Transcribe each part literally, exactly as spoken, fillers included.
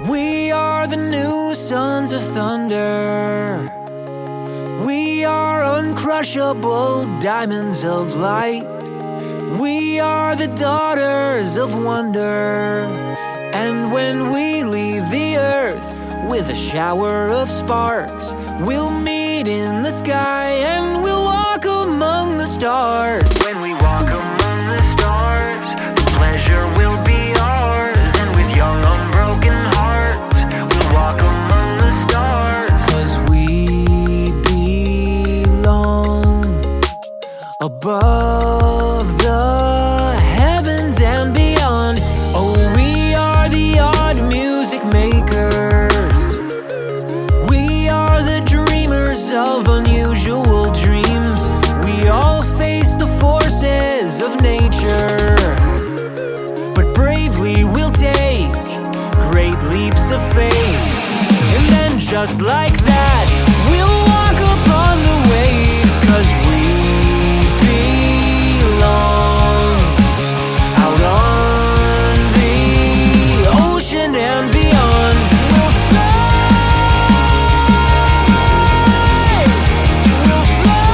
We are the new sons of thunder. We are uncrushable diamonds of light. We are the daughters of wonder. And when we leave the earth with a shower of sparks, we'll meet in the sky and we'll walk among the stars. When we walk among the stars, the pleasure will be ours. And with young unbroken hearts, we'll walk among the stars. 'Cause we belong above the heavens and beyond. Oh, we are the odd music makers. We are the dreamers of unusual dreams. We all face the forces of nature, but bravely we'll take great leaps of faith. And then just like that, we'll walk upon the waves. 'Cause we belong out on the ocean and beyond. We'll fly, we'll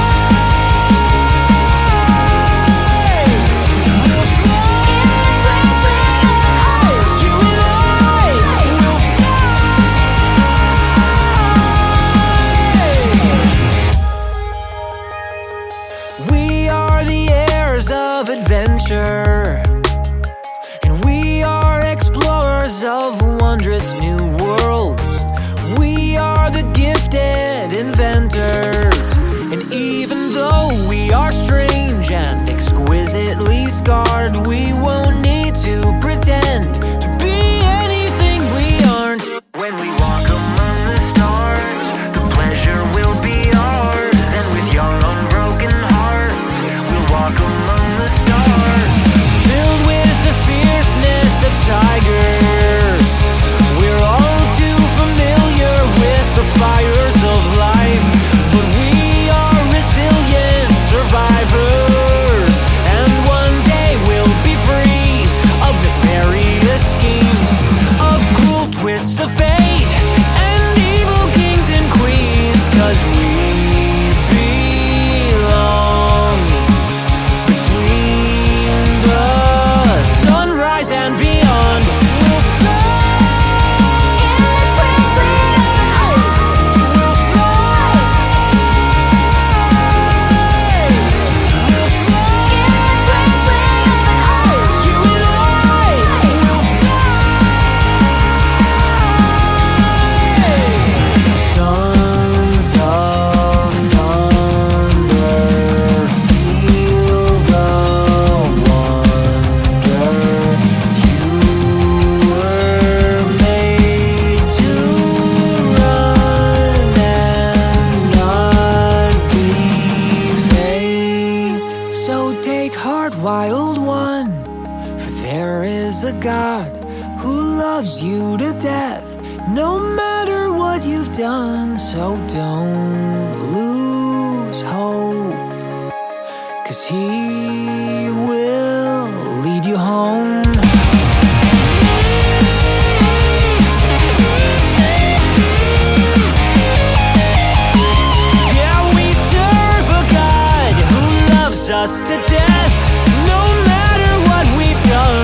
fly, we'll fly. You and I will fly. We are the heirs of adventure, and we are explorers of wondrous new worlds. We are the gifted inventors, and even though we are strange and exquisitely scarred, we won't need to pretend to be anything we aren't. When we walk among the stars, the pleasure will be ours. And with young unbroken hearts, we'll walk among the stars. Filled with the fierceness of tigers, we're all too familiar with the fires of life. But we are resilient survivors, and one day we'll be free of nefarious schemes, of cruel twists of fate, and evil kings and queens. 'Cause we belong between the sunrise and beyond. We'll fly, we'll fly, we'll fly. You and I will fly. Sons of thunder, feel the wonder. You were made to run and not be faint. So take heart, wild one, for there is a God who loves you to death, no matter what you've done. So don't lose hope, 'cause he will lead you home. Yeah, we serve a God who loves us to death, no matter what we've done.